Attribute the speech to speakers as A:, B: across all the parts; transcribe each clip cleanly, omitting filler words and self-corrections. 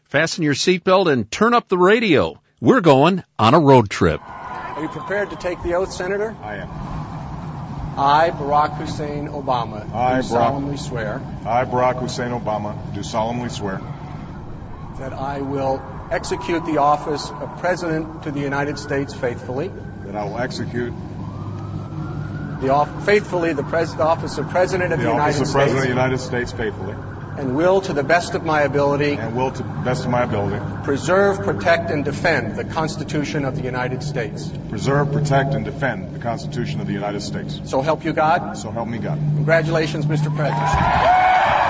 A: Fasten your seatbelt and turn up the radio. We're going on a road trip.
B: Are you prepared to take the oath, Senator?
C: I am.
B: I, Barack Hussein Obama, do solemnly swear.
C: I, Barack Hussein Obama, do solemnly swear.
B: That I will execute the office of President to the United States faithfully.
C: That I will execute
B: the office of President of the United States.
C: The office of President of the United States faithfully.
B: And will, to the best of my ability.
C: And will, to the best of my ability.
B: Preserve, protect, and defend the Constitution of the United States.
C: Preserve, protect, and defend the Constitution of the United States.
B: So help you God.
C: So help me God.
B: Congratulations, Mr. President.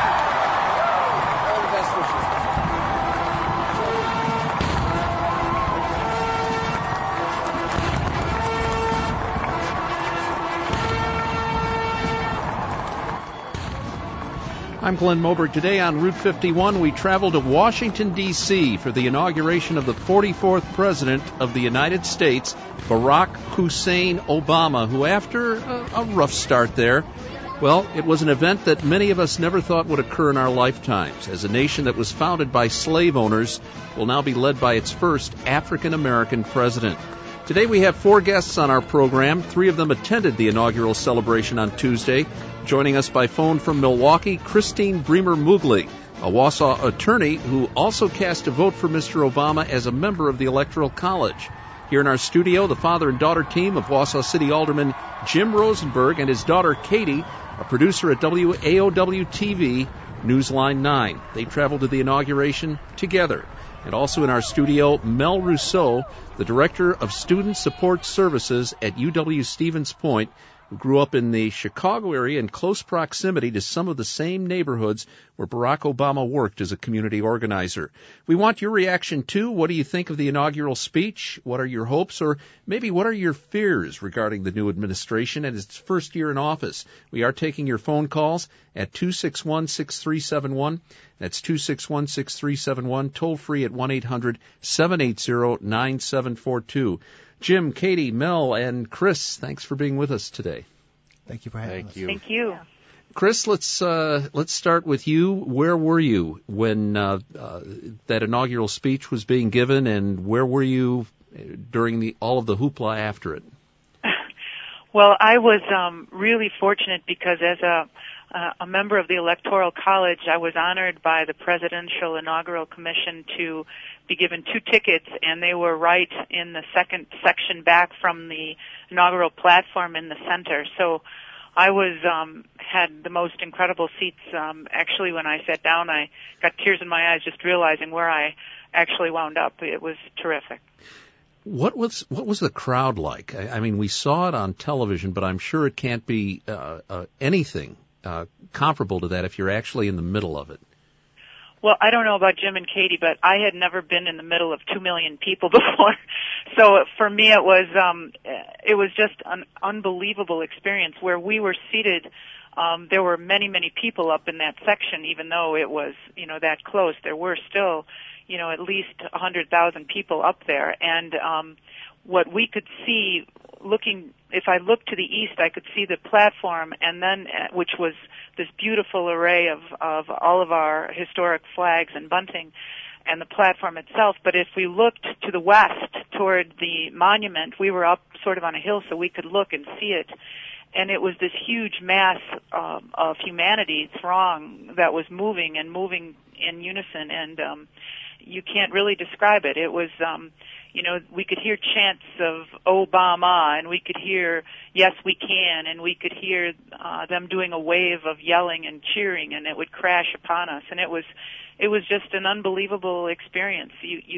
A: I'm Glenn Moberg. Today on Route 51, we travel to Washington, D.C. for the inauguration of the 44th President of the United States, Barack Hussein Obama, who after a rough start there, well, it was an event that many of us never thought would occur in our lifetimes, as a nation that was founded by slave owners will now be led by its first African-American president. Today we have 4 guests on our program. 3 of them attended the inaugural celebration on Tuesday. Joining us by phone from Milwaukee, Christine Bremer-Mugli, a Wausau attorney who also cast a vote for Mr. Obama as a member of the Electoral College. Here in our studio, the father and daughter team of Wausau City Alderman Jim Rosenberg and his daughter Katie, a producer at WAOW-TV, Newsline 9. They traveled to the inauguration together. And also in our studio, Mel Rousseau, the Director of Student Support Services at UW-Stevens Point, who grew up in the Chicago area in close proximity to some of the same neighborhoods where Barack Obama worked as a community organizer. We want your reaction, too. What do you think of the inaugural speech? What are your hopes? Or maybe what are your fears regarding the new administration and its first year in office? We are taking your phone calls at 261-6371. That's 261-6371, toll free at 1-800-780-9742. Jim, Katie, Mel, and Chris, thanks for being with us today.
D: Thank you for having us.
E: Thank you.
A: Chris, let's start with you. Where were you when that inaugural speech was being given, and where were you during all of the hoopla after it?
E: Well, I was really fortunate because as a member of the Electoral College, I was honored by the Presidential Inaugural Commission to be given 2 tickets, and they were right in the second section back from the inaugural platform in the center. So I had the most incredible seats. Actually, when I sat down, I got tears in my eyes just realizing where I actually wound up. It was terrific.
A: What was the crowd like? I mean, we saw it on television, but I'm sure it can't be anything comparable to that if you're actually in the middle of it.
E: Well, I don't know about Jim and Katie, but I had never been in the middle of 2 million people before. So for me, it was just an unbelievable experience where we were seated. There were many, many people up in that section, even though it was, that close. There were still, at least 100,000 people up there. And what we could see if I looked to the east, I could see the platform, and then which was this beautiful array of all of our historic flags and bunting, and the platform itself. But if we looked to the west toward the monument, we were up sort of on a hill, so we could look and see it. And it was this huge mass of humanity throng that was moving in unison, and you can't really describe it. It was we could hear chants of Obama, and we could hear yes we can, and we could hear them doing a wave of yelling and cheering, and it would crash upon us, and it was just an unbelievable experience.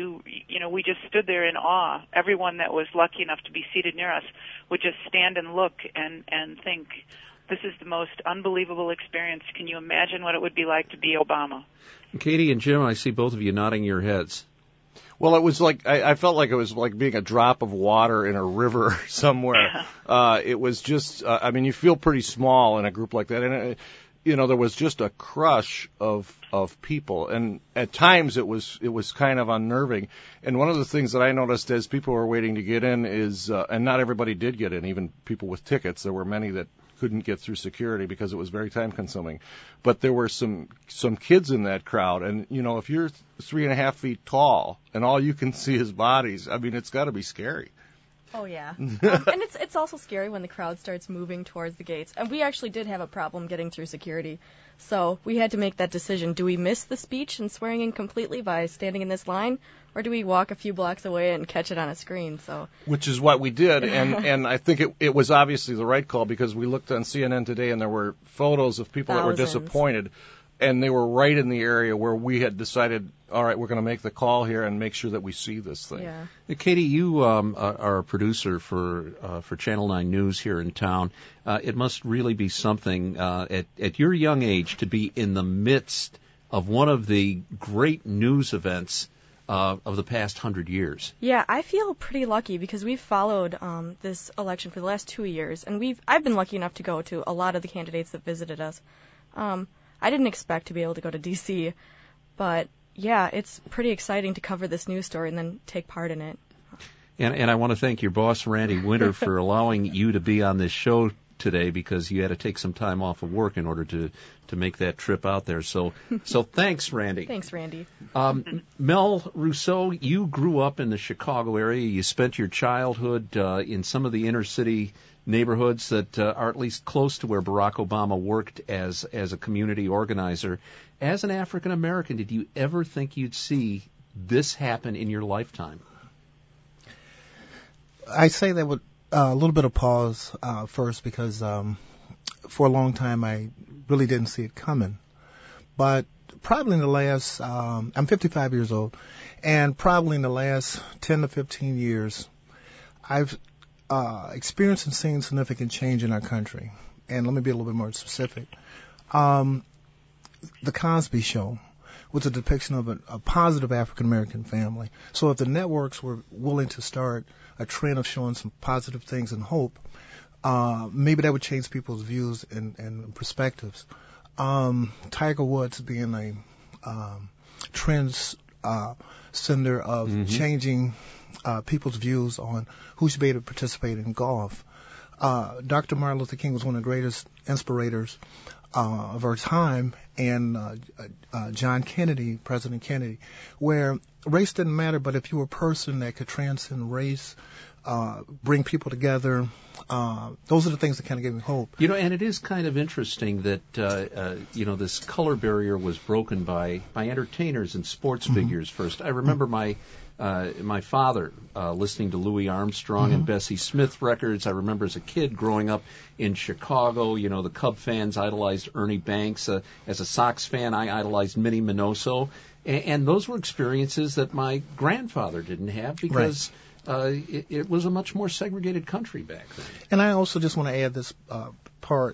E: We just stood there in awe. Everyone that was lucky enough to be seated near us would just stand and look and think, this is the most unbelievable experience. Can you imagine what it would be like to be Obama?
A: Katie and Jim, I see both of you nodding your heads.
D: Well, it was like, I felt like it was like being a drop of water in a river somewhere. It was just, you feel pretty small in a group like that. And, there was just a crush of people. And at times it was kind of unnerving. And one of the things that I noticed as people were waiting to get in is, and not everybody did get in, even people with tickets. There were many that couldn't get through security because it was very time consuming. But there were some kids in that crowd, and if you're 3.5 feet tall and all you can see is bodies, I mean, it's got to be scary.
F: Oh, yeah. And it's also scary when the crowd starts moving towards the gates. And we actually did have a problem getting through security. So we had to make that decision. Do we miss the speech and swearing in completely by standing in this line? Or do we walk a few blocks away and catch it on a screen?
D: Which is what we did. And I think it was obviously the right call, because we looked on CNN today and there were photos of people that were disappointed. And they were right in the area where we had decided, all right, we're going to make the call here and make sure that we see this thing.
F: Yeah.
A: Katie, you are a producer for Channel 9 News here in town. It must really be something at your young age to be in the midst of one of the great news events of the past 100 years.
F: Yeah, I feel pretty lucky because we've followed this election for the last 2 years, and I've been lucky enough to go to a lot of the candidates that visited us. I didn't expect to be able to go to D.C., but yeah, it's pretty exciting to cover this news story and then take part in it.
A: And I want to thank your boss, Randy Winter, for allowing you to be on this show today, because you had to take some time off of work in order to make that trip out there. So thanks, Randy.
F: Thanks, Randy.
A: Mel Rousseau, you grew up in the Chicago area. You spent your childhood in some of the inner city neighborhoods that are at least close to where Barack Obama worked as a community organizer. As an African American, did you ever think you'd see this happen in your lifetime?
G: I say that with a little bit of pause first, because for a long time I really didn't see it coming. But probably in the last, I'm 55 years old, and probably in the last 10 to 15 years, I've experienced and seen significant change in our country. And let me be a little bit more specific. The Cosby Show was a depiction of a positive African-American family. So if the networks were willing to start a trend of showing some positive things and hope, maybe that would change people's views and perspectives. Tiger Woods being a trend sender of changing people's views on who should be able to participate in golf. Dr. Martin Luther King was one of the greatest inspirators of our time, and John Kennedy, President Kennedy, where race didn't matter, but if you were a person that could transcend race, bring people together, those are the things that kind of gave me hope.
A: And it is kind of interesting that, this color barrier was broken by entertainers and sports figures first. I remember my father listening to Louis Armstrong and Bessie Smith records. I remember as a kid growing up in Chicago, the Cub fans idolized Ernie Banks. As a Sox fan, I idolized Minnie Minoso. And those were experiences that my grandfather didn't have because it was a much more segregated country back then.
G: And I also just want to add this part.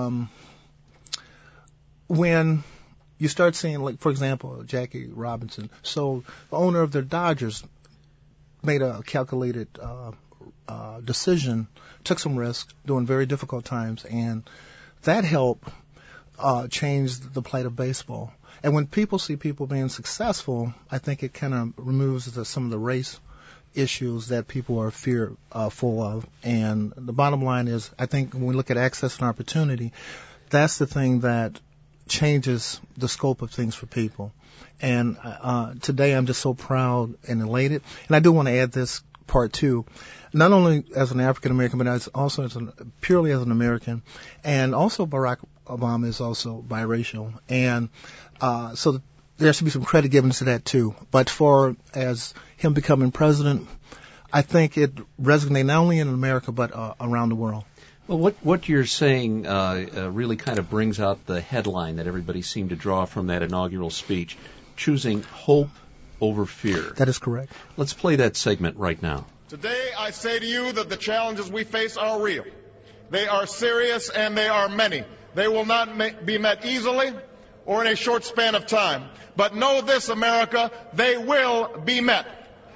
G: When you start seeing, like, for example, Jackie Robinson. So the owner of the Dodgers made a calculated decision, took some risk during very difficult times, and that helped change the plight of baseball. And when people see people being successful, I think it kind of removes some of the race issues that people are fearful of. And the bottom line is, I think when we look at access and opportunity, that's the thing that changes the scope of things for people. And today I'm just so proud and elated. And I do want to add this part too, not only as an African American, but also purely as an American. And also Barack Obama is also biracial. And so there should be some credit given to that too. But as him becoming president, I think it resonates not only in America but around the world.
A: Well, what you're saying really kind of brings out the headline that everybody seemed to draw from that inaugural speech, choosing hope over fear.
G: That is correct.
A: Let's play that segment right now.
C: Today, I say to you that the challenges we face are real. They are serious and they are many. They will not be met easily or in a short span of time. But know this, America, they will be met.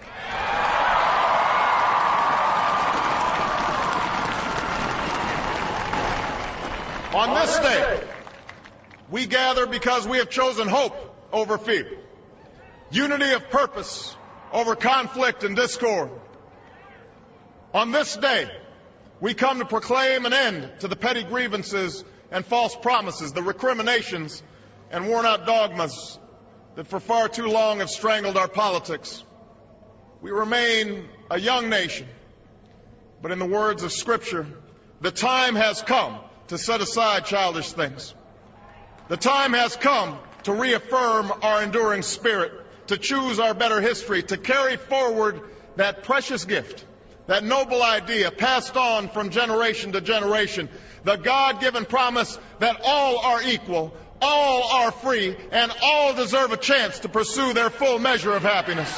C: On this day, we gather because we have chosen hope over fear, unity of purpose over conflict and discord. On this day, We come to proclaim an end to the petty grievances and false promises, the recriminations and worn-out dogmas that for far too long have strangled our politics. We remain a young nation, but in the words of Scripture, the time has come to set aside childish things. The time has come to reaffirm our enduring spirit, to choose our better history, to carry forward that precious gift, that noble idea passed on from generation to generation, the God-given promise that all are equal, all are free, and all deserve a chance to pursue their full measure of happiness.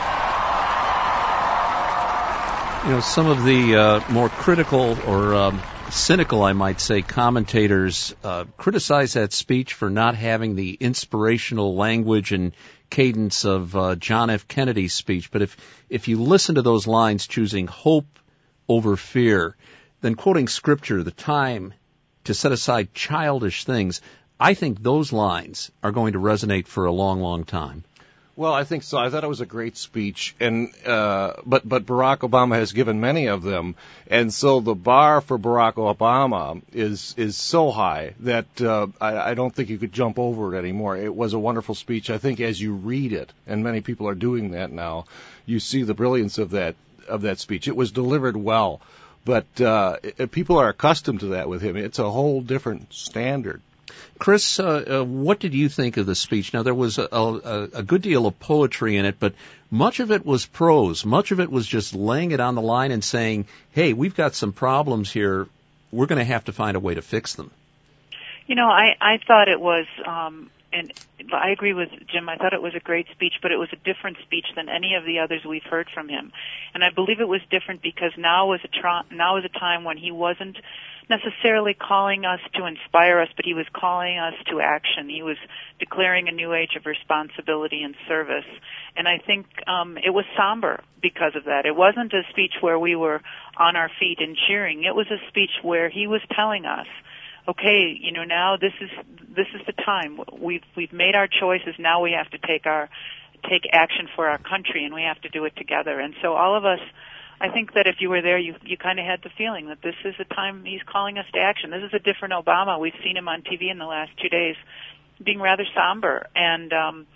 A: You know, some of the more critical or cynical, I might say, commentators criticize that speech for not having the inspirational language and cadence of John F. Kennedy's speech. But if you listen to those lines, choosing hope over fear, then quoting Scripture, the time to set aside childish things, I think those lines are going to resonate for a long, long time.
D: Well, I think so. I thought it was a great speech, and but Barack Obama has given many of them, and so the bar for Barack Obama is so high that I don't think you could jump over it anymore. It was a wonderful speech. I think as you read it, and many people are doing that now, you see the brilliance of that speech. It was delivered well, but people are accustomed to that with him. It's a whole different standard.
A: Chris, what did you think of the speech? Now, there was a good deal of poetry in it, but much of it was prose. Much of it was just laying it on the line and saying, hey, we've got some problems here. We're going to have to find a way to fix them.
E: You know, I thought it was, and I agree with Jim, I thought it was a great speech, but it was a different speech than any of the others we've heard from him. And I believe it was different because now was a time when he wasn't necessarily calling us to inspire us, but he was calling us to action. He was declaring a new age of responsibility and service. And I think it was somber because of that. It wasn't a speech where we were on our feet and cheering. It was a speech where he was telling us, okay, you know, now this is the time. We've made our choices. Now we have to take action for our country, and we have to do it together. And so all of us, I think that if you were there, you kind of had the feeling that this is the time he's calling us to action. This is a different Obama. We've seen him on TV in the last 2 days being rather somber and,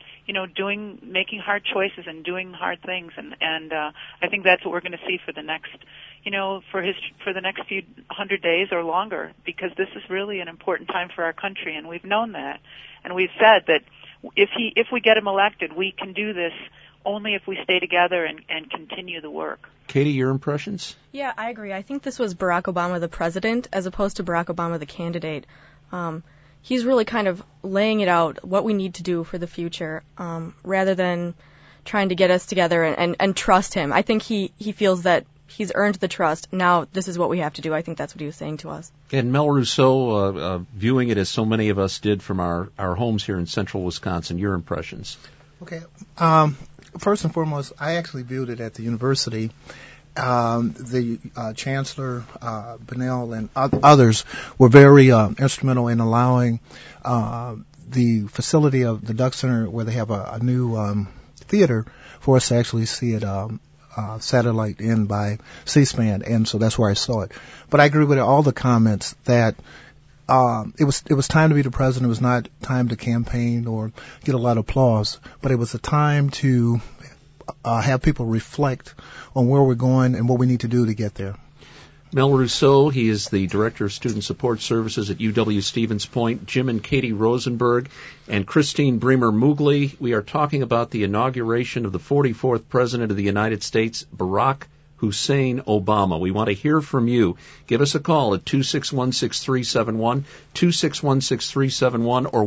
E: making hard choices and doing hard things. And I think that's what we're going to see for the next, for the next few 100 days or longer, because this is really an important time for our country. And we've known that. And we've said that if we get him elected, we can do this only if we stay together and continue the work.
A: Katie, your impressions?
F: Yeah, I agree. I think this was Barack Obama the president as opposed to Barack Obama the candidate. He's really kind of laying it out, what we need to do for the future, rather than trying to get us together and trust him. I think he feels that he's earned the trust. Now this is what we have to do. I think that's what he was saying to us.
A: And Mel Rousseau, viewing it as so many of us did from our homes here in central Wisconsin, your impressions?
G: Okay. First and foremost, I actually viewed it at the university. The Chancellor, Bunnell, and others were very instrumental in allowing the facility of the Duck Center, where they have a new theater, for us to actually see it satellite in by C-SPAN, and so that's where I saw it. But I agree with all the comments that it was time to be the president. It was not time to campaign or get a lot of applause, but it was a time to have people reflect on where we're going and what we need to do to get there.
A: Mel Rousseau, he is the Director of Student Support Services at UW-Stevens Point. Jim and Katie Rosenberg and Christine Bremer-Mugli. We are talking about the inauguration of the 44th President of the United States, Barack Hussein Obama. We want to hear from you. Give us a call at 261-6371, 261-6371, or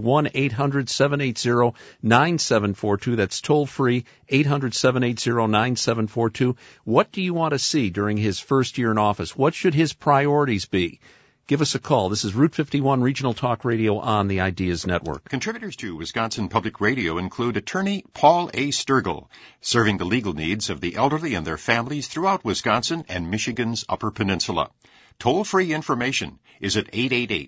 A: 1-800-780-9742. That's toll free, 800-780-9742. What do you want to see during his first year in office? What should his priorities be? Give us a call. This is Route 51 Regional Talk Radio on the Ideas Network.
H: Contributors to Wisconsin Public Radio include attorney Paul A. Sturgill, serving the legal needs of the elderly and their families throughout Wisconsin and Michigan's Upper Peninsula. Toll-free information is at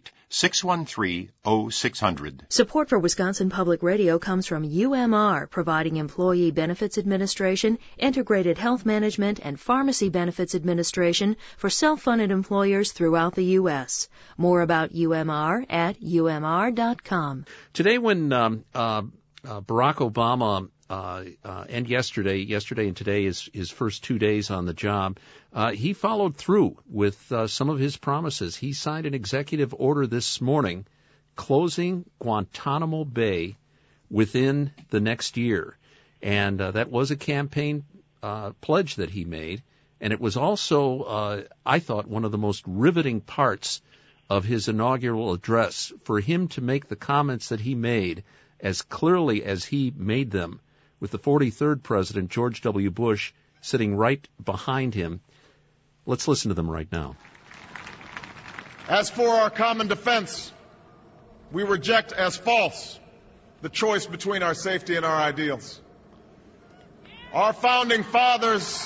H: 888-613-0600.
I: Support for Wisconsin Public Radio comes from UMR, providing Employee Benefits Administration, Integrated Health Management, and Pharmacy Benefits Administration for self-funded employers throughout the U.S. More about UMR at umr.com.
A: Today when Barack Obama and yesterday and today his first 2 days on the job, he followed through with some of his promises. He signed an executive order this morning closing Guantanamo Bay within the next year. And that was a campaign pledge that he made. And it was also, I thought, one of the most riveting parts of his inaugural address, for him to make the comments that he made as clearly as he made them, with the 43rd President, George W. Bush, sitting right behind him. Let's listen to them right now.
C: As for our common defense, we reject as false the choice between our safety and our ideals. Our founding fathers,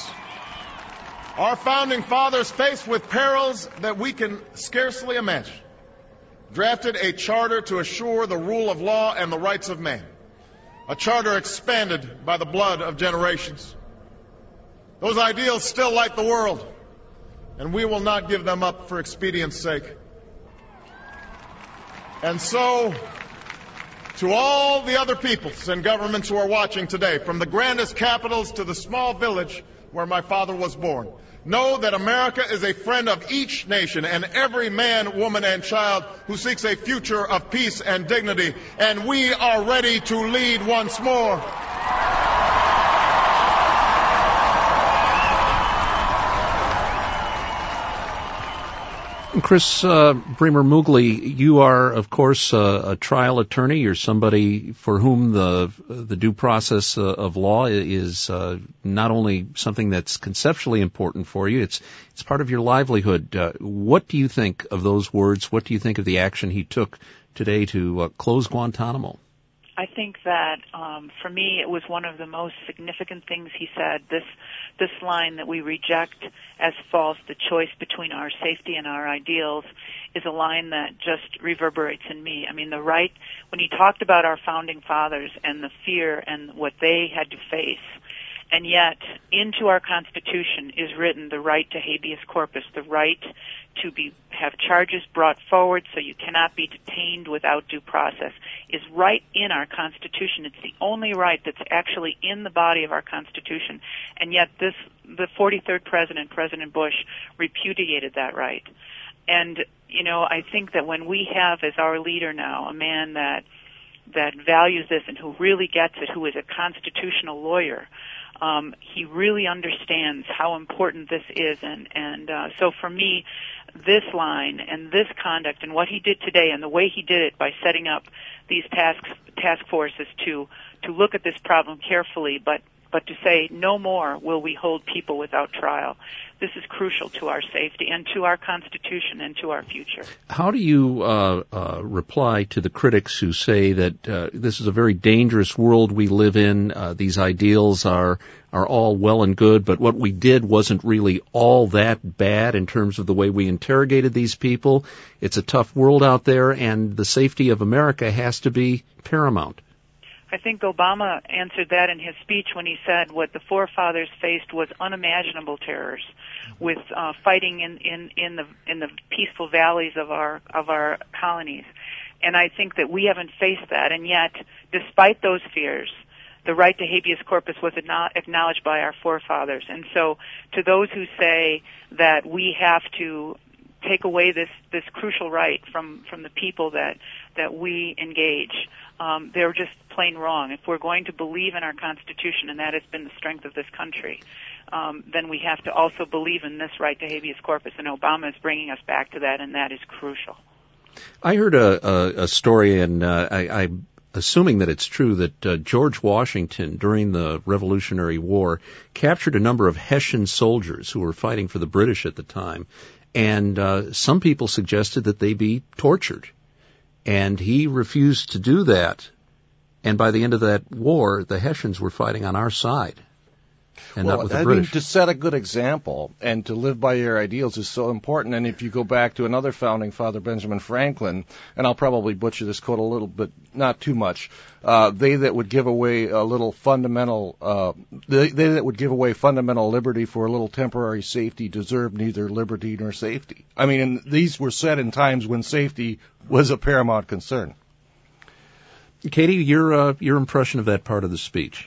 C: faced with perils that we can scarcely imagine, drafted a charter to assure the rule of law and the rights of man, a charter expanded by the blood of generations. Those ideals still light the world, and we will not give them up for expedience sake. And so, to all the other peoples and governments who are watching today, from the grandest capitals to the small village where my father was born, know that America is a friend of each nation and every man, woman, and child who seeks a future of peace and dignity, and we are ready to lead once more.
A: Chris Bremer-Moogly, you are, of course, a trial attorney. You're somebody for whom the due process of law is not only something that's conceptually important for you, it's part of your livelihood. What do you think of those words? What do you think of the action he took today to close Guantanamo?
E: I think that for me it was one of the most significant things he said. This line that we reject as false, the choice between our safety and our ideals, is a line that just reverberates in me. I mean, the right, when he talked about our founding fathers and the fear and what they had to face, and yet into our Constitution is written the right to habeas corpus, the right to have charges brought forward so you cannot be detained without due process, is right in our Constitution. It's the only right that's actually in the body of our Constitution. And yet the 43rd President, President Bush, repudiated that right. And, you know, I think that when we have as our leader now a man that values this and who really gets it, who is a constitutional lawyer, he really understands how important this is, and so for me, this line and this conduct and what he did today and the way he did it by setting up these task forces to look at this problem carefully, but to say no more will we hold people without trial. This is crucial to our safety and to our Constitution and to our future.
A: How do you reply to the critics who say that this is a very dangerous world we live in? These ideals are all well and good, but what we did wasn't really all that bad in terms of the way we interrogated these people. It's a tough world out there, and the safety of America has to be paramount.
E: I think Obama answered that in his speech when he said what the forefathers faced was unimaginable terrors, with fighting in the peaceful valleys of our colonies. And I think that we haven't faced that, and yet, despite those fears, the right to habeas corpus was acknowledged by our forefathers. And so, to those who say that we have to take away this crucial right from the people that we engage, they're just plain wrong. If we're going to believe in our Constitution, and that has been the strength of this country, then we have to also believe in this right to habeas corpus, and Obama is bringing us back to that, and that is crucial.
A: I heard a story, and I'm assuming that it's true, that George Washington, during the Revolutionary War, captured a number of Hessian soldiers who were fighting for the British at the time, and some people suggested that they be tortured. And he refused to do that. And by the end of that war, the Hessians were fighting on our side. and not with the
D: I
A: British.
D: mean, to set a good example and to live by your ideals is so important. And if you go back to another founding father, Benjamin Franklin, and I'll probably butcher this quote a little bit, not too much, they that would give away a little fundamental, they that would give away fundamental liberty for a little temporary safety deserve neither liberty nor safety. I mean, and these were said in times when safety was a paramount concern.
A: Katie, your impression of that part of the speech?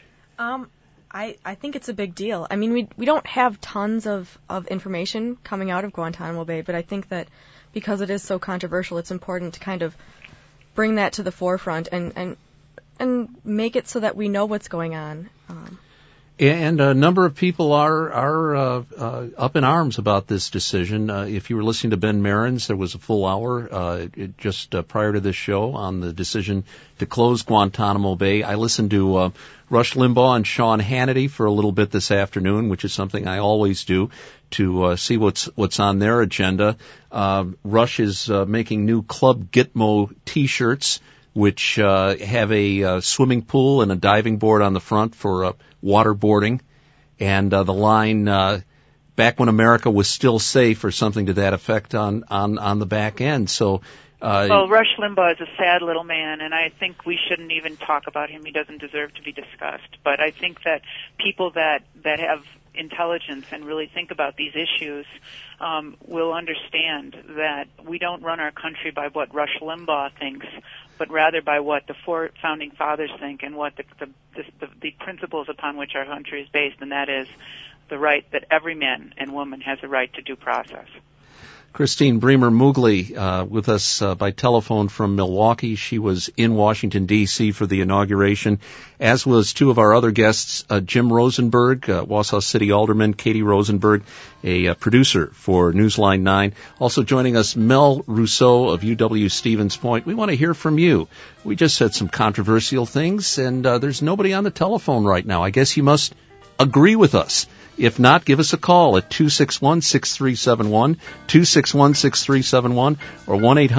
F: I think it's a big deal. I mean, we don't have tons of information coming out of Guantanamo Bay, but I think that because it is so controversial, it's important to kind of bring that to the forefront and make it so that we know what's going on.
A: And a number of people are up in arms about this decision. If you were listening to Ben Marins, there was a full hour just prior to this show on the decision to close Guantanamo Bay. I listened to Rush Limbaugh and Sean Hannity for a little bit this afternoon, which is something I always do to see what's on their agenda. Rush is making new Club Gitmo T-shirts, which have a swimming pool and a diving board on the front for waterboarding, and the line "Back when America was still safe" or something to that effect on the back end. So,
E: well, Rush Limbaugh is a sad little man, and I think we shouldn't even talk about him. He doesn't deserve to be discussed. But I think that people that have intelligence and really think about these issues will understand that we don't run our country by what Rush Limbaugh thinks, but rather by what the four founding fathers think and what the principles upon which our country is based, and that is the right that every man and woman has a right to due process.
A: Christine Bremer Mugli with us by telephone from Milwaukee. She was in Washington, D.C. for the inauguration, as was two of our other guests, Jim Rosenberg, Wausau City Alderman, Katie Rosenberg, a producer for Newsline 9. Also joining us, Mel Rousseau of UW Stevens Point. We want to hear from you. We just said some controversial things, and there's nobody on the telephone right now. I guess you must agree with us. If not, give us a call at 261-6371, 261-6371, or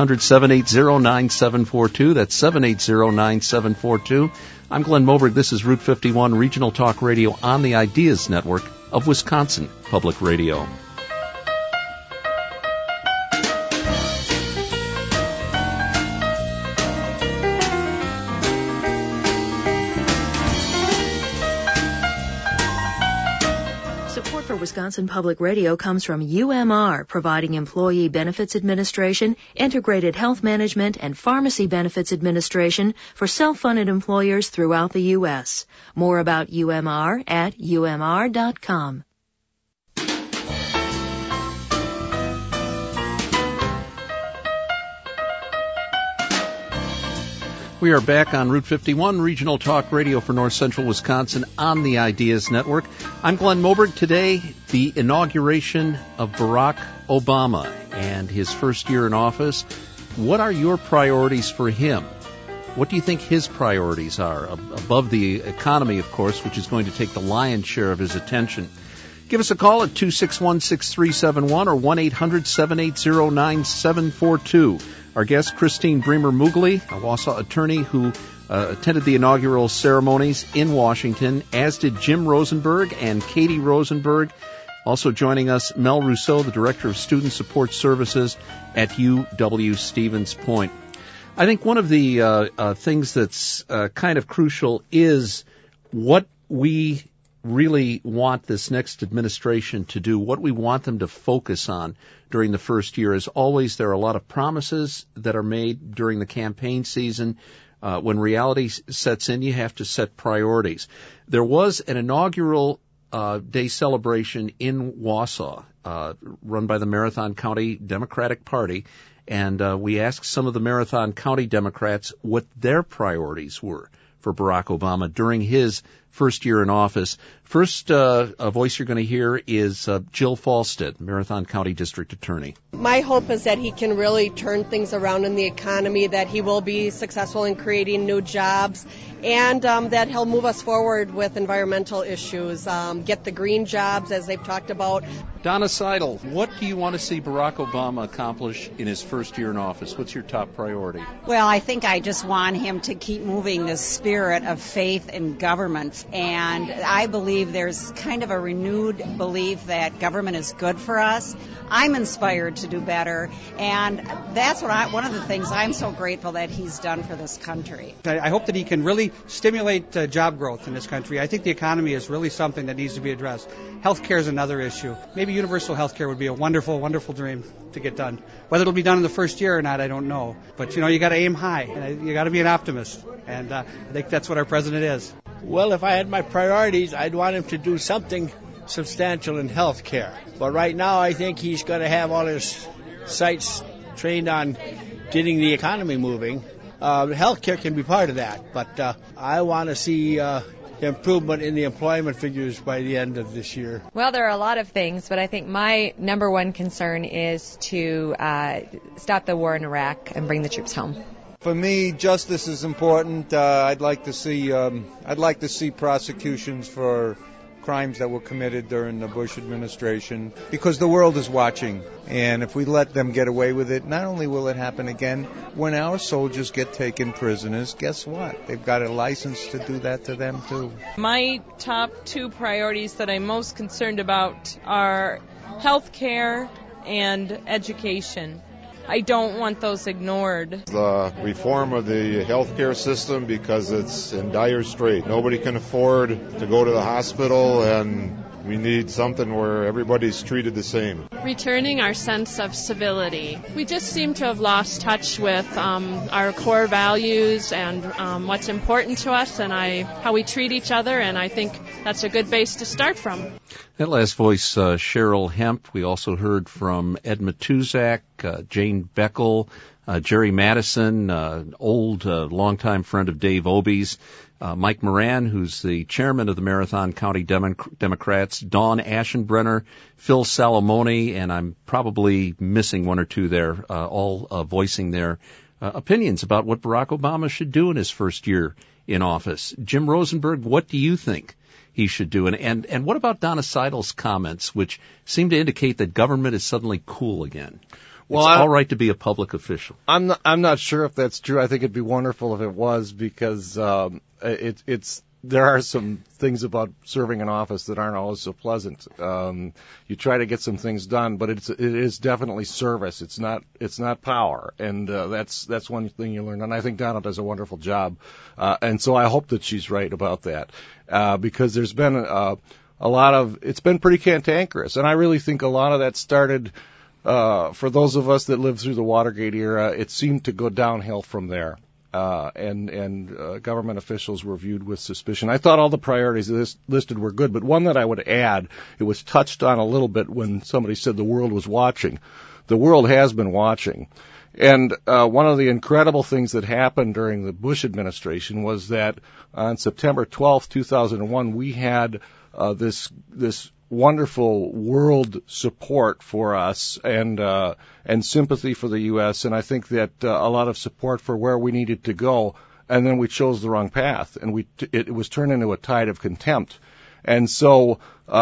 A: 1-800-780-9742. That's 780-9742. I'm Glenn Moberg. This is Route 51 Regional Talk Radio on the Ideas Network of Wisconsin Public Radio.
I: Wisconsin Public Radio comes from UMR, providing Employee Benefits Administration, Integrated Health Management, and Pharmacy Benefits Administration for self-funded employers throughout the U.S. More about UMR at umr.com.
A: We are back on Route 51, Regional Talk Radio for North Central Wisconsin on the Ideas Network. I'm Glenn Moberg. Today, the inauguration of Barack Obama and his first year in office. What are your priorities for him? What do you think his priorities are? Above the economy, of course, which is going to take the lion's share of his attention. Give us a call at 261-6371 or 1-800-780-9742. Our guest, Christine Bremer Mugli, a Wausau attorney who attended the inaugural ceremonies in Washington, as did Jim Rosenberg and Katie Rosenberg. Also joining us, Mel Rousseau, the Director of Student Support Services at UW Stevens Point. I think one of the things that's kind of crucial is what we really want this next administration to do, what we want them to focus on during the first year. As always, there are a lot of promises that are made during the campaign season. When reality sets in, you have to set priorities. There was an inaugural day celebration in Wausau, run by the Marathon County Democratic Party, and we asked some of the Marathon County Democrats what their priorities were for Barack Obama during his first year in office. First, a voice you're going to hear is Jill Falstead, Marathon County District Attorney.
J: My hope is that he can really turn things around in the economy, that he will be successful in creating new jobs and that he'll move us forward with environmental issues, get the green jobs as they've talked about.
A: Donna Seidel, what do you want to see Barack Obama accomplish in his first year in office? What's your top priority?
K: Well, I think I just want him to keep moving the spirit of faith in government. And I believe there's kind of a renewed belief that government is good for us. I'm inspired to do better. And that's one of the things I'm so grateful that he's done for this country.
L: I hope that he can really stimulate job growth in this country. I think the economy is really something that needs to be addressed. Healthcare is another issue. Maybe universal health care would be a wonderful, wonderful dream to get done. Whether it'll be done in the first year or not, I don't know. But, you got to aim high. You got to be an optimist. And I think that's what our president is.
M: Well, if I had my priorities, I'd want him to do something substantial in health care. But right now, I think he's going to have all his sights trained on getting the economy moving. Health care can be part of that. But I want to see improvement in the employment figures by the end of this year.
N: Well, there are a lot of things, but I think my number one concern is to stop the war in Iraq and bring the troops home.
O: For me, justice is important. I'd like to see prosecutions for crimes that were committed during the Bush administration, because the world is watching. And if we let them get away with it, not only will it happen again, when our soldiers get taken prisoners, guess what? They've got a license to do that to them too.
P: My top two priorities that I'm most concerned about are health care and education. I don't want those ignored.
Q: The reform of the healthcare system, because it's in dire strait. Nobody can afford to go to the hospital, and we need something where everybody's treated the same.
P: Returning our sense of civility. We just seem to have lost touch with our core values and what's important to us and how we treat each other, and I think that's a good base to start from.
A: That last voice, Cheryl Hemp. We also heard from Ed Matuzak, Jane Beckel, Jerry Madison, old, longtime friend of Dave Obey's, Mike Moran, who's the chairman of the Marathon County Democrats, Dawn Aschenbrenner, Phil Salamone, and I'm probably missing one or two there, all voicing their opinions about what Barack Obama should do in his first year in office. Jim Rosenberg, what do you think he should do? And what about Donna Seidel's comments, which seem to indicate that government is suddenly cool again? Well, it's all right to be a public official.
D: I'm not sure if that's true. I think it'd be wonderful if it was, because there are some things about serving in office that aren't always so pleasant. You try to get some things done, but it is definitely service. It's not power, and that's one thing you learn. And I think Donna does a wonderful job, and so I hope that she's right about that, because there's been it's been pretty cantankerous, and I really think a lot of that started. For those of us that lived through the Watergate era, it seemed to go downhill from there, and government officials were viewed with suspicion. I thought all the priorities listed were good, but one that I would add, it was touched on a little bit when somebody said the world was watching. The world has been watching. And one of the incredible things that happened during the Bush administration was that on September 12th, 2001, we had this wonderful world support for us and sympathy for the U.S. And I think that a lot of support for where we needed to go. And then we chose the wrong path, and it was turned into a tide of contempt. And so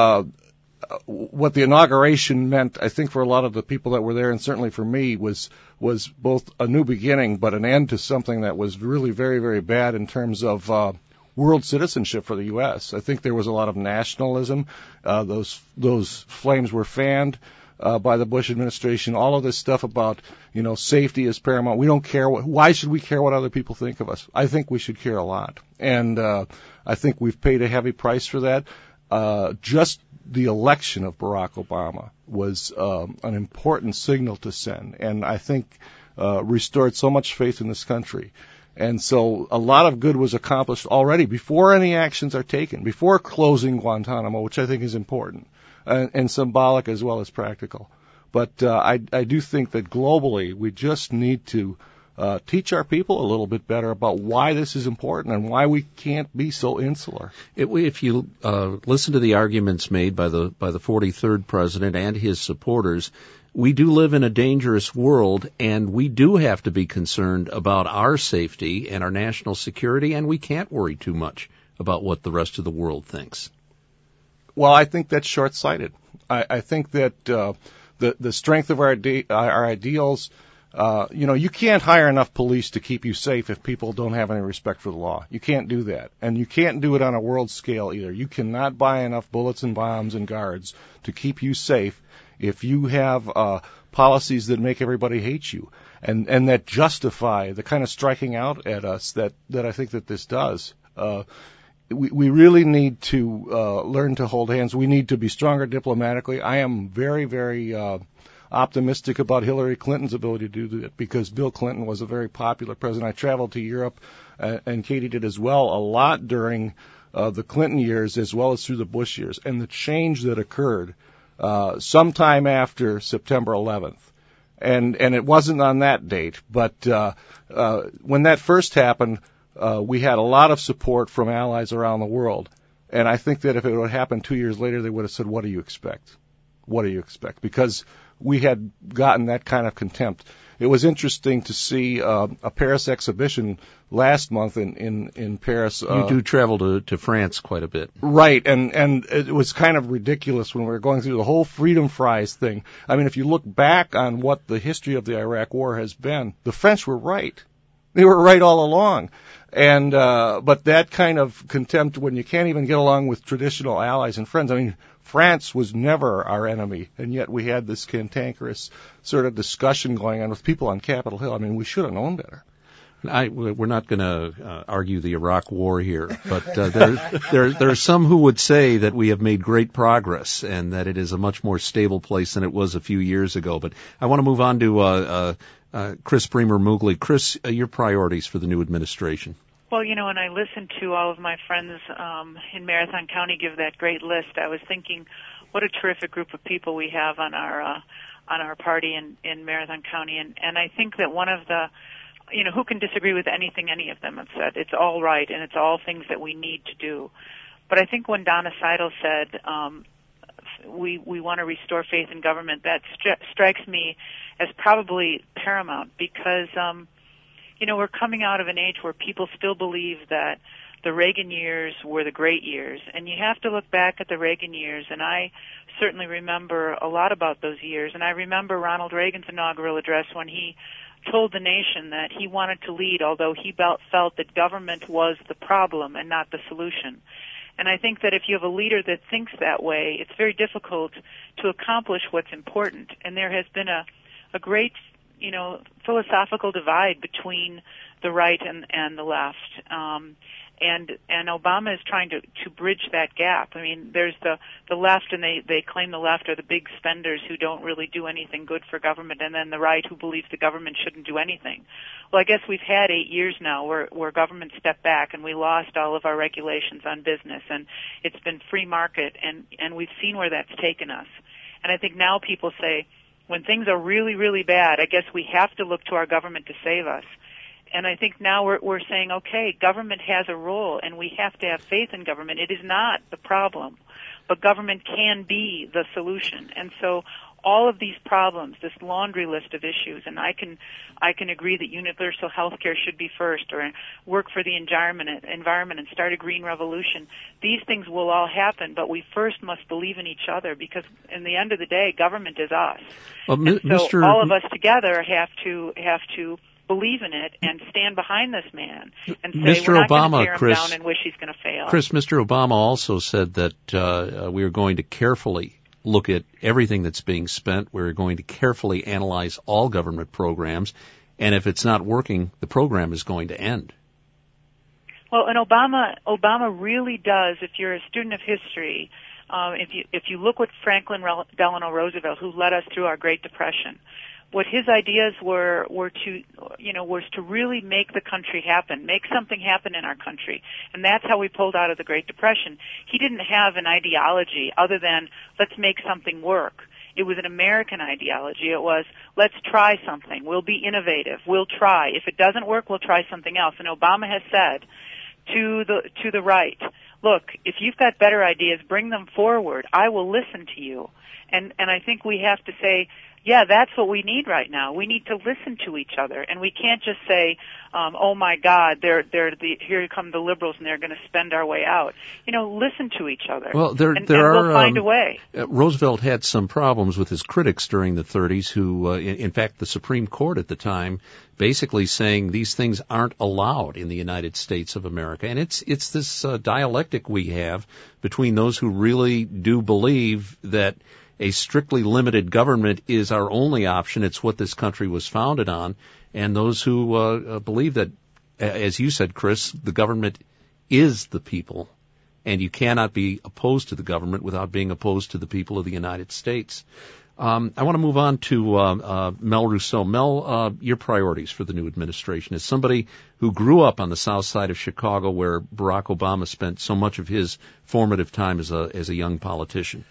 D: what the inauguration meant, I think, for a lot of the people that were there, and certainly for me, was both a new beginning but an end to something that was really very, very bad in terms of world citizenship for the U.S. I think there was a lot of nationalism. Those flames were fanned by the Bush administration. All of this stuff about, safety is paramount. We don't care. Why should we care what other people think of us? I think we should care a lot. And I think we've paid a heavy price for that. Just the election of Barack Obama was an important signal to send, and I think restored so much faith in this country. And so a lot of good was accomplished already before any actions are taken, before closing Guantanamo, which I think is important and symbolic as well as practical. But I do think that globally we just need to teach our people a little bit better about why this is important and why we can't be so insular.
A: If you listen to the arguments made by the 43rd president and his supporters, we do live in a dangerous world, and we do have to be concerned about our safety and our national security, and we can't worry too much about what the rest of the world thinks.
D: Well, I think that's short-sighted. I think that the strength of our ideals, you can't hire enough police to keep you safe if people don't have any respect for the law. You can't do that. And you can't do it on a world scale either. You cannot buy enough bullets and bombs and guards to keep you safe if you have policies that make everybody hate you and that justify the kind of striking out at us that I think that this does. We really need to learn to hold hands. We need to be stronger diplomatically. I am very, very optimistic about Hillary Clinton's ability to do that because Bill Clinton was a very popular president. I traveled to Europe, and Katie did as well, a lot during the Clinton years as well as through the Bush years. And the change that occurred sometime after September 11th. And it wasn't on that date, but when that first happened, we had a lot of support from allies around the world. And I think that if it would happen 2 years later, they would have said, what do you expect? What do you expect? Because we had gotten that kind of contempt. It was interesting to see a Paris exhibition last month in Paris.
A: You do travel to France quite a bit.
D: Right, and it was kind of ridiculous when we were going through the whole Freedom Fries thing. I mean, if you look back on what the history of the Iraq War has been, the French were right. They were right all along. And but that kind of contempt when you can't even get along with traditional allies and friends. I mean, France was never our enemy, and yet we had this cantankerous sort of discussion going on with people on Capitol Hill. I mean, we should have known better.
A: We're not going to argue the Iraq War here, but there are some who would say that we have made great progress and that it is a much more stable place than it was a few years ago. But I want to move on to Chris Bremer-Moogly. Chris, your priorities for the new administration?
E: Well, when I listened to all of my friends in Marathon County give that great list, I was thinking, what a terrific group of people we have on our party in Marathon County, and I think that one of the, who can disagree with anything any of them have said? It's all right, and it's all things that we need to do. But I think when Donna Seidel said we want to restore faith in government, that strikes me as probably paramount because we're coming out of an age where people still believe that the Reagan years were the great years. And you have to look back at the Reagan years, and I certainly remember a lot about those years. And I remember Ronald Reagan's inaugural address when he told the nation that he wanted to lead, although he felt that government was the problem and not the solution. And I think that if you have a leader that thinks that way, it's very difficult to accomplish what's important. And there has been a great philosophical divide between the right and the left. And Obama is trying to bridge that gap. I mean, there's the left, and they claim the left are the big spenders who don't really do anything good for government, and then the right who believes the government shouldn't do anything. Well, I guess we've had 8 years now where government stepped back, and we lost all of our regulations on business, and it's been free market, and we've seen where that's taken us. And I think now people say, when things are really, really bad, I guess we have to look to our government to save us. And I think now we're saying, okay, government has a role, and we have to have faith in government. It is not the problem, but government can be the solution. And so all of these problems, this laundry list of issues, and I can agree that universal health care should be first, or work for the environment and start a green revolution. These things will all happen, but we first must believe in each other, because in the end of the day, government is us.
A: Well,
E: and so all of us together have to believe in it and stand behind this man and say,
A: Mr.
E: we're not
A: Obama,
E: going to tear him
A: Chris,
E: down and wish he's going to fail.
A: Chris, Mr. Obama also said that we are going to carefully look at everything that's being spent. We're going to carefully analyze all government programs, and if it's not working, the program is going to end.
E: Well, and Obama really does, if you're a student of history, if you look what Franklin Delano Roosevelt, who led us through our Great Depression, what his ideas were to really make the country happen, make something happen in our country. And that's how we pulled out of the Great Depression. He didn't have an ideology other than let's make something work. It was an American ideology. It was, let's try something. We'll be innovative. We'll try. If it doesn't work, we'll try something else. And Obama has said to the right, look, if you've got better ideas, bring them forward. I will listen to you. And I think we have to say, yeah, that's what we need right now. We need to listen to each other, and we can't just say, "Oh my God, here come the liberals, and they're going to spend our way out." Listen to each other.
A: Well,
E: and we'll find a way.
A: Roosevelt had some problems with his critics during the 30s, who, in fact, the Supreme Court at the time, basically saying these things aren't allowed in the United States of America, and it's this dialectic we have between those who really do believe that a strictly limited government is our only option. It's what this country was founded on. And those who believe that, as you said, Chris, the government is the people, and you cannot be opposed to the government without being opposed to the people of the United States. I want to move on to Mel Rousseau. Mel, your priorities for the new administration. As somebody who grew up on the south side of Chicago, where Barack Obama spent so much of his formative time as a young politician.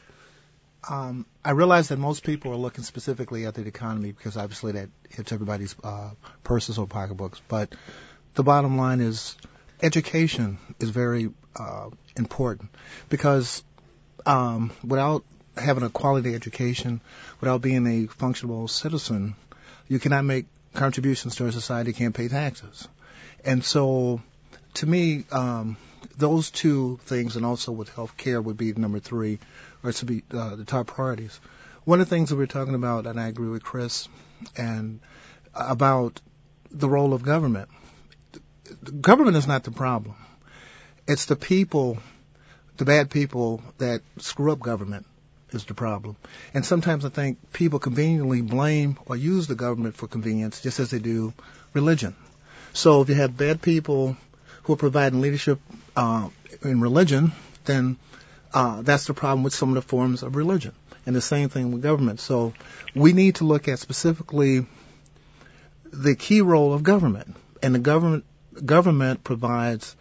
G: I realize that most people are looking specifically at the economy because obviously that hits everybody's purses or pocketbooks. But the bottom line is education is very important because without having a quality education, without being a functional citizen, you cannot make contributions to our society, can't pay taxes. And so to me, those two things, and also with health care, would be number three, or to be the top priorities. One of the things that we're talking about, and I agree with Chris, and about the role of government. Government is not the problem. It's the people, the bad people that screw up government is the problem. And sometimes I think people conveniently blame or use the government for convenience just as they do religion. So if you have bad people who are providing leadership in religion, then that's the problem with some of the forms of religion. And the same thing with government. So we need to look at specifically the key role of government. And the government provides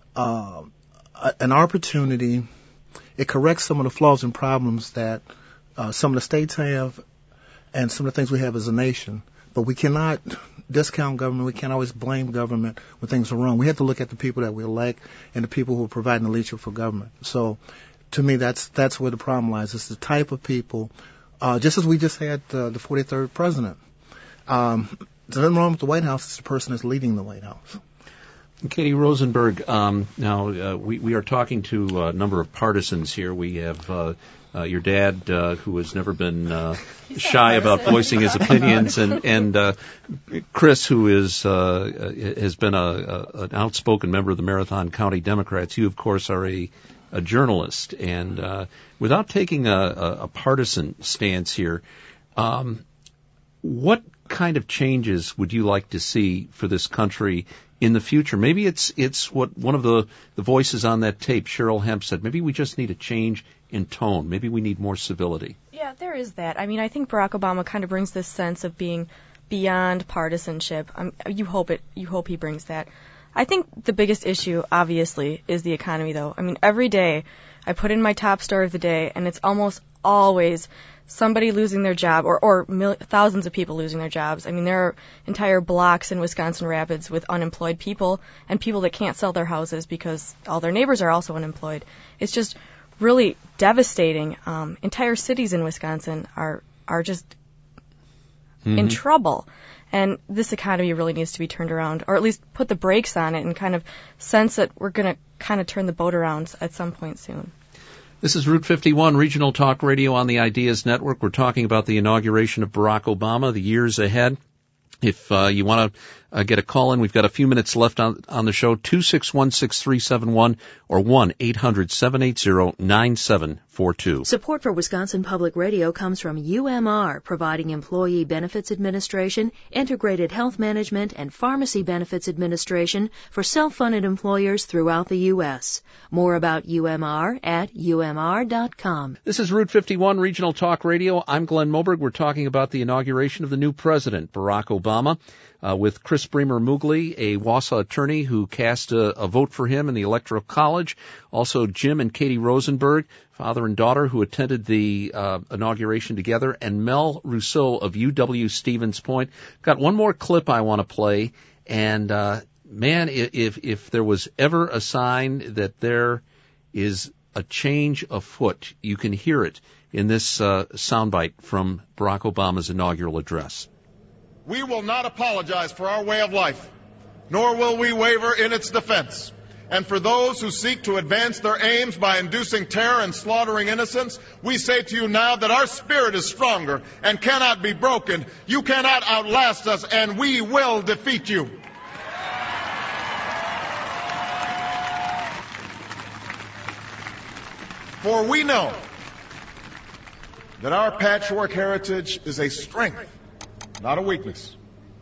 G: an opportunity. It corrects some of the flaws and problems that some of the states have and some of the things we have as a nation. But we cannot discount government. We can't always blame government when things are wrong. We have to look at the people that we elect and the people who are providing the leadership for government. So to me, that's where the problem lies. It's the type of people, just as we just had the 43rd president. There's nothing wrong with the White House. It's the person that's leading the White House.
A: Katie Rosenberg, now we are talking to a number of partisans here. We have your dad, who has never been shy about voicing his opinions, and Chris, who has been an outspoken member of the Marathon County Democrats. You, of course, are a journalist, and without taking a partisan stance here, what kind of changes would you like to see for this country in the future? Maybe it's what one of the voices on that tape, Cheryl Hemp, said. Maybe we just need a change in tone. Maybe we need more civility.
F: Yeah, there is that. I mean, I think Barack Obama kind of brings this sense of being beyond partisanship. You hope he brings that. I think the biggest issue, obviously, is the economy, though. I mean, every day I put in my top story of the day, and it's almost always somebody losing their job or thousands of people losing their jobs. I mean, there are entire blocks in Wisconsin Rapids with unemployed people and people that can't sell their houses because all their neighbors are also unemployed. It's just really devastating. Entire cities in Wisconsin are just in trouble. And this economy really needs to be turned around, or at least put the brakes on it and kind of sense that we're going to kind of turn the boat around at some point soon.
A: This is Route 51, Regional Talk Radio on the Ideas Network. We're talking about the inauguration of Barack Obama, the years ahead. If you want to get a call in, we've got a few minutes left on the show, 261-6371 or 1-800-780-9742.
I: Support for Wisconsin Public Radio comes from UMR, providing Employee Benefits Administration, Integrated Health Management, and Pharmacy Benefits Administration for self-funded employers throughout the U.S. More about UMR at umr.com.
A: This is Route 51, Regional Talk Radio. I'm Glenn Moberg. We're talking about the inauguration of the new president, Barack Obama. with Chris Bremer-Mugli, a Wausau attorney who cast a vote for him in the Electoral College. Also Jim and Katie Rosenberg, father and daughter, who attended the inauguration together, and Mel Rousseau of UW-Stevens Point. Got one more clip I want to play, and man, if there was ever a sign that there is a change afoot, you can hear it in this soundbite from Barack Obama's inaugural address.
C: We will not apologize for our way of life, nor will we waver in its defense. And for those who seek to advance their aims by inducing terror and slaughtering innocents, we say to you now that our spirit is stronger and cannot be broken. You cannot outlast us, and we will defeat you. For we know that our patchwork heritage is a strength, not a weakness.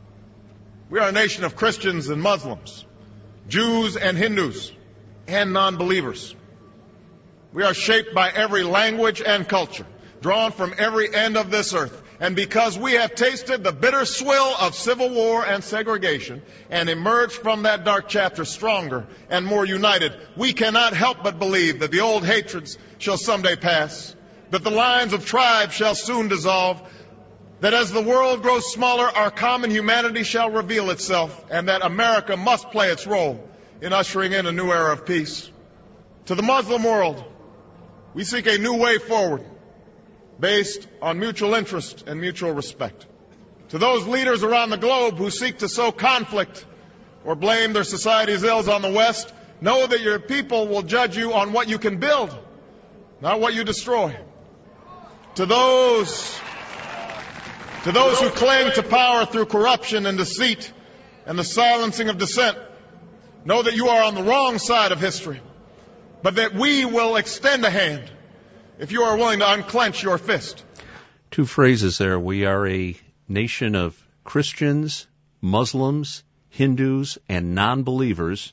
C: We are a nation of Christians and Muslims, Jews and Hindus, and non-believers. We are shaped by every language and culture, drawn from every end of this earth. And because we have tasted the bitter swill of civil war and segregation and emerged from that dark chapter stronger and more united, we cannot help but believe that the old hatreds shall someday pass, that the lines of tribes shall soon dissolve, that as the world grows smaller, our common humanity shall reveal itself, and that America must play its role in ushering in a new era of peace. To the Muslim world, we seek a new way forward based on mutual interest and mutual respect. To those leaders around the globe who seek to sow conflict or blame their society's ills on the West, know that your people will judge you on what you can build, not what you destroy. To those who cling to power through corruption and deceit and the silencing of dissent, know that you are on the wrong side of history, but that we will extend a hand if you are willing to unclench your fist.
A: Two phrases there. We are a nation of Christians, Muslims, Hindus, and non-believers.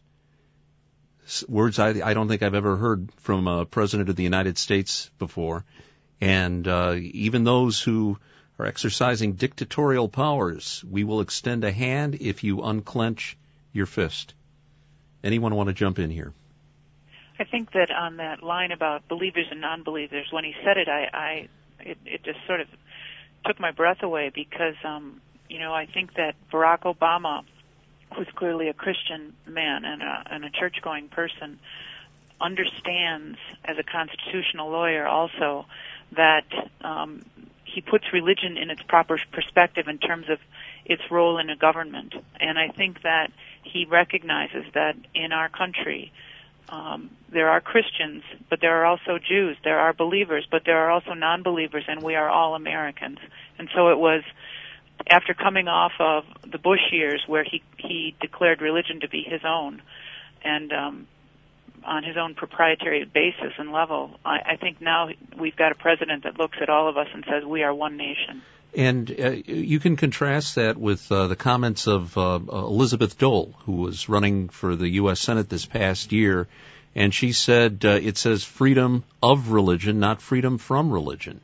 A: Words I don't think I've ever heard from a president of the United States before. And even those who are exercising dictatorial powers, we will extend a hand if you unclench your fist. Anyone want to jump in here?
E: I think that on that line about believers and non-believers, when he said it, it just sort of took my breath away because, I think that Barack Obama, who's clearly a Christian man and a church-going person, understands as a constitutional lawyer also that he puts religion in its proper perspective in terms of its role in a government. And I think that he recognizes that in our country, there are Christians, but there are also Jews. There are believers, but there are also non-believers, and we are all Americans. And so it was after coming off of the Bush years where he declared religion to be his own and on his own proprietary basis and level, I think now we've got a president that looks at all of us and says we are one nation.
A: And you can contrast that with the comments of Elizabeth Dole, who was running for the U.S. Senate this past year, and she said it says freedom of religion, not freedom from religion.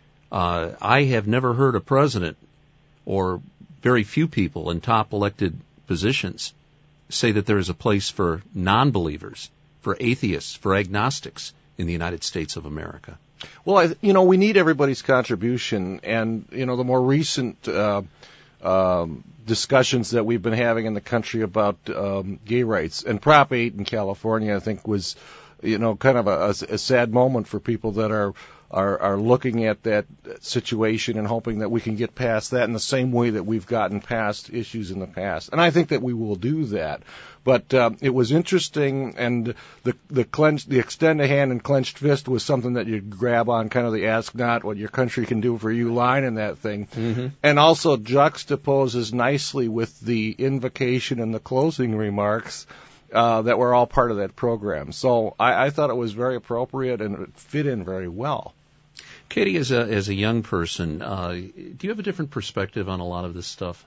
A: I have never heard a president or very few people in top elected positions say that there is a place for non-believers, for atheists, for agnostics in the United States of America.
D: Well, we need everybody's contribution, and, the more recent discussions that we've been having in the country about gay rights, and Prop 8 in California, I think, was, kind of a sad moment for people that are looking at that situation and hoping that we can get past that in the same way that we've gotten past issues in the past. And I think that we will do that. But it was interesting, and the extend a hand and clenched fist was something that you grab on, kind of the ask not what your country can do for you line in that thing, and also juxtaposes nicely with the invocation and the closing remarks that were all part of that program. So I thought it was very appropriate and it fit in very well.
A: Katie, as a young person, do you have a different perspective on a lot of this stuff?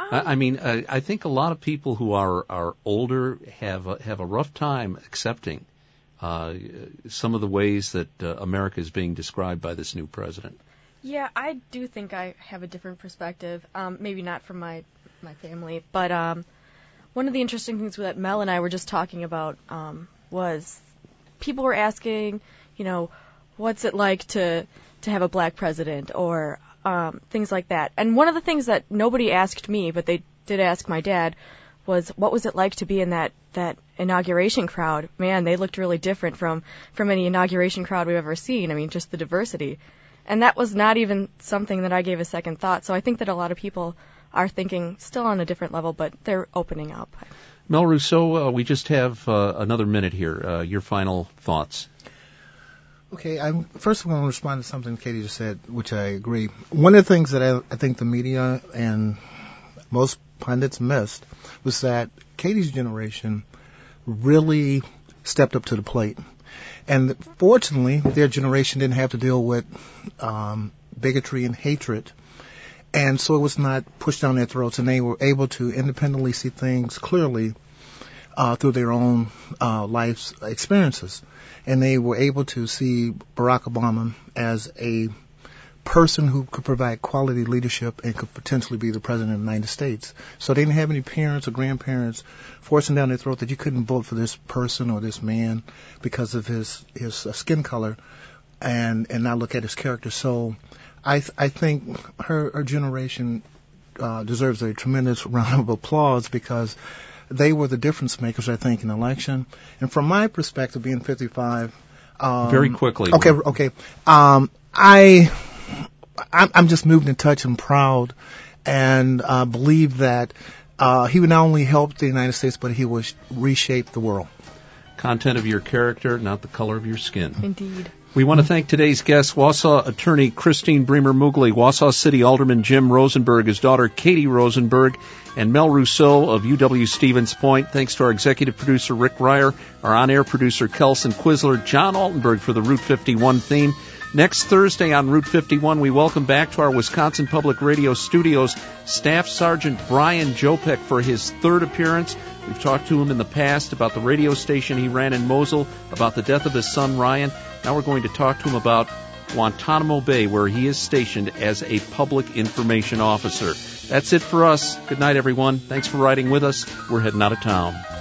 A: I think a lot of people who are older have a rough time accepting some of the ways that America is being described by this new president.
F: Yeah, I do think I have a different perspective. Maybe not from my family, but one of the interesting things that Mel and I were just talking about was people were asking, what's it like to have a black president, or things like that. And one of the things that nobody asked me, but they did ask my dad, was what was it like to be in that inauguration crowd? Man, they looked really different from any inauguration crowd we've ever seen. I mean, just the diversity. And that was not even something that I gave a second thought. So I think that a lot of people are thinking still on a different level, but they're opening up.
A: Mel Rousseau, we just have another minute here. Your final thoughts.
G: Okay, first I'm going to respond to something Katie just said, which I agree. One of the things that I think the media and most pundits missed was that Katie's generation really stepped up to the plate. And fortunately, their generation didn't have to deal with bigotry and hatred. And so it was not pushed down their throats, and they were able to independently see things clearly through their own life's experiences. And they were able to see Barack Obama as a person who could provide quality leadership and could potentially be the president of the United States. So they didn't have any parents or grandparents forcing down their throat that you couldn't vote for this person or this man because of his skin color and not look at his character. So I think her generation deserves a tremendous round of applause because they were the difference makers, I think, in the election. And from my perspective, being 55...
A: Very quickly.
G: Okay. I'm just moved and touched and proud and believe that he would not only help the United States, but he would reshape the world.
A: Content of your character, not the color of your skin.
F: Indeed.
A: We want to thank today's guests, Wausau attorney Christine Bremer-Mugli, Wausau City Alderman Jim Rosenberg, his daughter Katie Rosenberg, and Mel Rousseau of UW-Stevens Point. Thanks to our executive producer Rick Ryer, our on-air producer Kelson Quisler, John Altenberg for the Route 51 theme. Next Thursday on Route 51, we welcome back to our Wisconsin Public Radio studios Staff Sergeant Brian Jopek for his third appearance. We've talked to him in the past about the radio station he ran in Mosul, about the death of his son Ryan. Now we're going to talk to him about Guantanamo Bay, where he is stationed as a public information officer. That's it for us. Good night, everyone. Thanks for riding with us. We're heading out of town.